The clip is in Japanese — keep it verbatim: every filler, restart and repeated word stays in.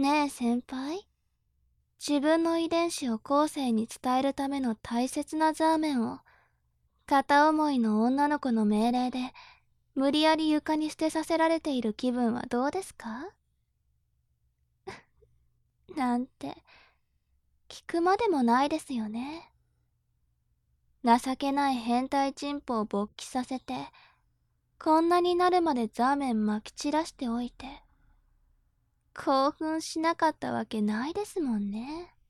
ねえ先輩、自分の遺伝子を後世に伝えるための大切なザーメンを、片思いの女の子の命令で、無理やり床に捨てさせられている気分はどうですか？なんて、聞くまでもないですよね。情けない変態チンポを勃起させて、こんなになるまでザーメン撒き散らしておいて、興奮しなかったわけないですもんね。